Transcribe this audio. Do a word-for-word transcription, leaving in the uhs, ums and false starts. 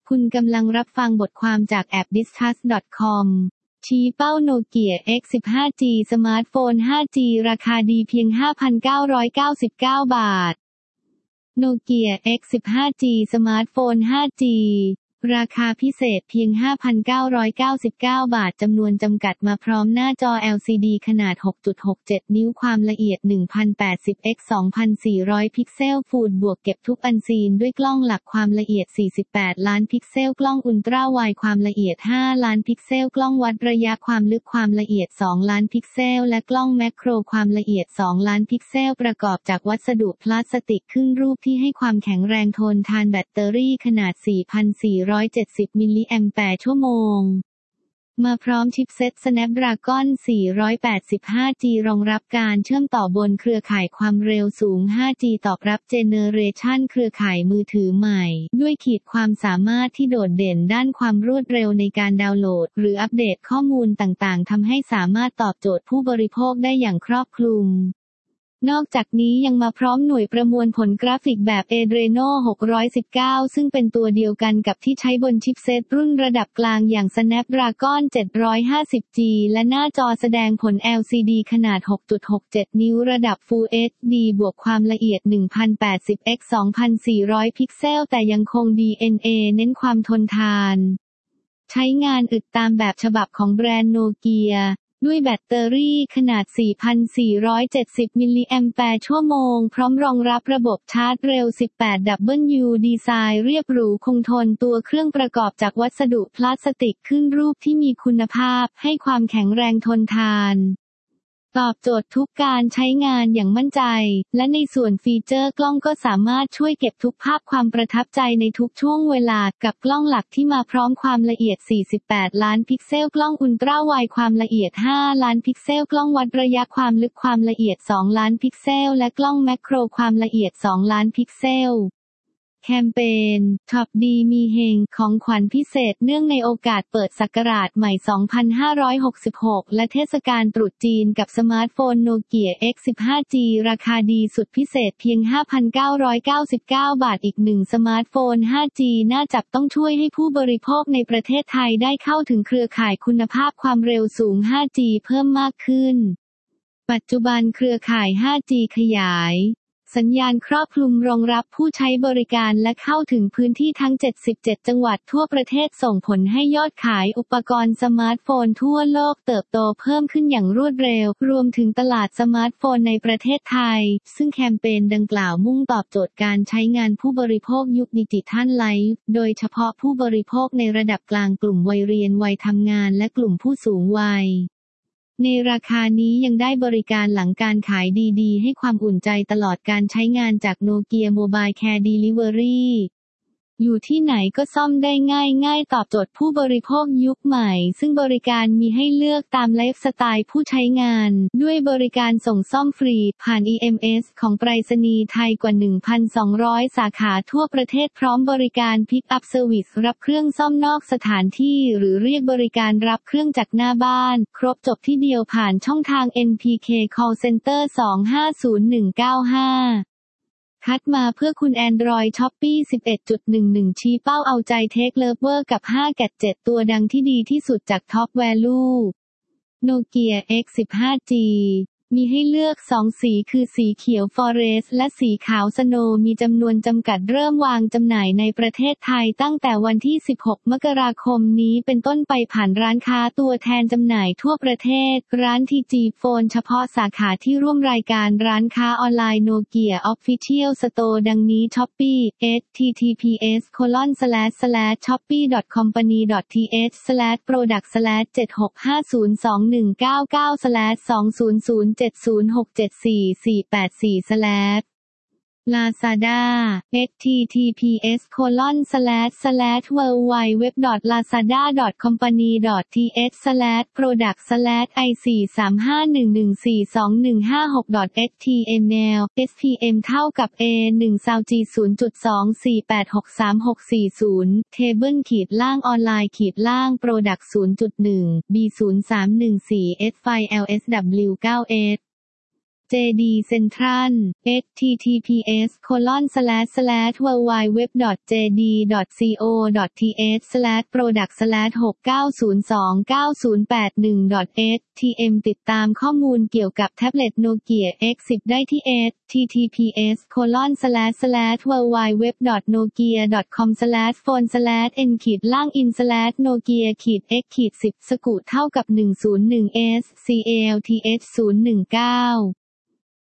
คุณกำลังรับฟังบทความจากแอป ดิสคัส ดอท คอม ชี้เป้า Nokia เอ็กซ์ สิบห้า จี สมาร์ทโฟน ห้า จี ราคาดีเพียง ห้าพันเก้าร้อยเก้าสิบเก้า บาท Nokia เอ็กซ์ สิบห้า จี สมาร์ทโฟน ห้า จี ราคาพิเศษเพียง ห้าพันเก้าร้อยเก้าสิบเก้า บาทจำนวนจำกัดมาพร้อมหน้าจอ แอล ซี ดี ขนาด หกจุดหกเจ็ด นิ้วความละเอียด หนึ่งพันแปดสิบ เอ็กซ์ สองพันสี่ร้อย พิกเซลฟูลบวกเก็บทุกอันซีนด้วยกล้องหลักความละเอียด สี่สิบแปด ล้านพิกเซลกล้องอุลตร้าไวด์ความละเอียด ห้า ล้านพิกเซลกล้องวัดระยะความลึกความละเอียด สอง ล้านพิกเซลและกล้องแมคโครความละเอียด สอง ล้านพิกเซลประกอบจากวัสดุพลาสติกครึ่งรูปที่ให้ความแข็งแรงทนทานแบตเตอรี่ขนาด สี่พันสี่ร้อยเจ็ดสิบ มิลลิแอมป์ชั่วโมงมาพร้อมชิปเซ็ต Snapdragon สี่ร้อยแปดสิบห้า จี รองรับการเชื่อมต่อบนเครือข่ายความเร็วสูง ห้า จี ตอบรับเจเนเรชันเครือข่ายมือถือใหม่ด้วยขีดความสามารถที่โดดเด่นด้านความรวดเร็วในการดาวน์โหลดหรืออัปเดตข้อมูลต่างๆทำให้สามารถตอบโจทย์ผู้บริโภคได้อย่างครอบคลุมนอกจากนี้ยังมาพร้อมหน่วยประมวลผลกราฟิกแบบ Adreno หกร้อยสิบเก้า ซึ่งเป็นตัวเดียวกันกับที่ใช้บนชิปเซ็ตรุ่นระดับกลางอย่าง Snapdragon เจ็ดร้อยห้าสิบ จี และหน้าจอแสดงผล แอล ซี ดี ขนาด หกจุดหกเจ็ด นิ้วระดับ Full เอช ดี บวกความละเอียด หนึ่งพันแปดสิบ เอ็กซ์ สองพันสี่ร้อย พิกเซลแต่ยังคง ดี เอ็น เอ เน้นความทนทานใช้งานอึดตามแบบฉบับของแบรนด์โนเกียด้วยแบตเตอรี่ขนาด สี่พันสี่ร้อยเจ็ดสิบ มิลลิแอมป์ชั่วโมงพร้อมรองรับระบบชาร์จเร็ว สิบแปด ดับเบิลยู ดีไซน์เรียบหรูคงทนตัวเครื่องประกอบจากวัสดุพลาสติกขึ้นรูปที่มีคุณภาพให้ความแข็งแรงทนทานตอบโจทย์ทุกการใช้งานอย่างมั่นใจและในส่วนฟีเจอร์กล้องก็สามารถช่วยเก็บทุกภาพความประทับใจในทุกช่วงเวลากับกล้องหลักที่มาพร้อมความละเอียด สี่สิบแปด ล้านพิกเซลกล้องอุลตร้าไวด์ความละเอียด ห้า ล้านพิกเซลกล้องวัดระยะความลึกความละเอียด สอง ล้านพิกเซลและกล้องแมคโครความละเอียด สอง ล้านพิกเซลแคมเปญช็อปดีมีเฮงของขวัญพิเศษเนื่องในโอกาสเปิดศักราชใหม่ สองพันห้าร้อยหกสิบหก และเทศกาลตรุษจีนกับสมาร์ทโฟน Nokia เอ็กซ์ สิบห้า จี ราคาดีสุดพิเศษเพียง ห้าพันเก้าร้อยเก้าสิบเก้า บาทอีกหนึ่งสมาร์ทโฟน ห้า จี น่าจับต้องช่วยให้ผู้บริโภคในประเทศไทยได้เข้าถึงเครือข่ายคุณภาพความเร็วสูง ห้า จี เพิ่มมากขึ้นปัจจุบันเครือข่าย ห้า จี ขยายสัญญาณครอบคลุมรองรับผู้ใช้บริการและเข้าถึงพื้นที่ทั้ง เจ็ดสิบเจ็ด จังหวัดทั่วประเทศส่งผลให้ยอดขายอุปกรณ์สมาร์ทโฟนทั่วโลกเติบโตเพิ่มขึ้นอย่างรวดเร็วรวมถึงตลาดสมาร์ทโฟนในประเทศไทยซึ่งแคมเปญดังกล่าวมุ่งตอบโจทย์การใช้งานผู้บริโภคยุคดิจิทัลไลฟ์โดยเฉพาะผู้บริโภคในระดับกลางกลุ่มวัยเรียนวัยทำงานและกลุ่มผู้สูงวัยในราคานี้ยังได้บริการหลังการขายดีๆให้ความอุ่นใจตลอดการใช้งานจากโนเกียโมบายแคร์ดิลิเวอรี่อยู่ที่ไหนก็ซ่อมได้ง่ายๆตอบโจทย์ผู้บริโภคยุคใหม่ซึ่งบริการมีให้เลือกตามไลฟ์สไตล์ผู้ใช้งานด้วยบริการส่งซ่อมฟรีผ่าน อี เอ็ม เอส ของไปรษณีย์ไทยกว่า หนึ่งพันสองร้อย สาขาทั่วประเทศพร้อมบริการพิกอัพเซอร์วิสรับเครื่องซ่อมนอกสถานที่หรือเรียกบริการรับเครื่องจากหน้าบ้านครบจบที่เดียวผ่านช่องทาง เอ็น พี เค Call Center สอง ห้า ศูนย์ หนึ่ง เก้า ห้าคัดมาเพื่อคุณ Android Shopee สิบเอ็ดจุดหนึ่งหนึ่ง ชี้เป้าเอาใจเทคเลิฟเวอร์กับ ห้า แกดเจ็ต ตัวดังที่ดีที่สุดจาก Top Value Nokia เอ็กซ์ สิบห้า จี มีให้เลือกสองสีคือสีเขียวฟอเรสต์และสีขาวสโนว์มีจำนวนจำกัดเริ่มวางจำหน่ายในประเทศไทยตั้งแต่วันที่สิบหกมกราคมนี้เป็นต้นไปผ่านร้านค้าตัวแทนจำหน่ายทั่วประเทศร้าน ที จี Phone เฉพาะสาขาที่ร่วมรายการร้านค้าออนไลน์ Nokia Official Store ดังนี้ Shopee เอช ที ที พี เอส โคลอน สแลช สแลช ช็อปปี้ ดอท คอมพานี ดอท ที เอช สแลช โปรดักต์ สแลช เจ็ดหกห้าศูนย์ สองหนึ่งเก้าเก้า สแลช สองศูนย์ศูนย์ เจ็ดศูนย์หก เจ็ดสี่ สี่ แปด สี่ สแลช Lazada เอช ที ที พี เอส โคลอน สแลช สแลช ดับเบิลยู ดับเบิลยู ดับเบิลยู ดอท ลาซาด้า ดอท คอมพานี ดอท ที เอช สแลช โปรดักต์ สแลช ไอ สี่ สาม ห้า หนึ่ง หนึ่ง สี่ สอง หนึ่ง ห้า หก ดอท เอช ที เอ็ม แอล เอส พี เอ็ม เท่ากับ เอ หนึ่ง ซาวจี ศูนย์จุดสอง สี่ แปด หก สาม หก สี่ ศูนย์ เทเบิลขีดล่างออนไลน์ขีดล่างโปรดักต์ ศูนย์จุดหนึ่ง บี ศูนย์ สาม หนึ่ง สี่ เอส ไฟ แอล เอส ดับเบิลยู เก้า เอสเจ ดี Central เอช ที ที พี เอส โคลอน สแลช สแลช ดับเบิลยู ดับเบิลยู ดับเบิลยู ดอท เจ ดี ดอท ซี โอ ดอท ที เอช สแลช โปรดักต์ สแลช หกเก้าศูนย์สองเก้าศูนย์แปดหนึ่ง ดอท เอช ที เอ็ม ติดตามข้อมูลเกี่ยวกับแท็บเล็ต Nokia เอ็กซ์ สิบ ได้ที่ เอช ที ที พี เอส โคลอน สแลช สแลช ดับเบิลยู ดับเบิลยู ดับเบิลยู ดอท โนเกีย ดอท คอม สแลช โฟน สแลช เอ็น ขีดล่าง อิน สแลช โนเกีย ขีด เอ็กซ์ ขีด สิบ สกุเท่ากับ หนึ่งศูนย์หนึ่ง เอส ซี เอ แอล ที เอช ศูนย์หนึ่งเก้า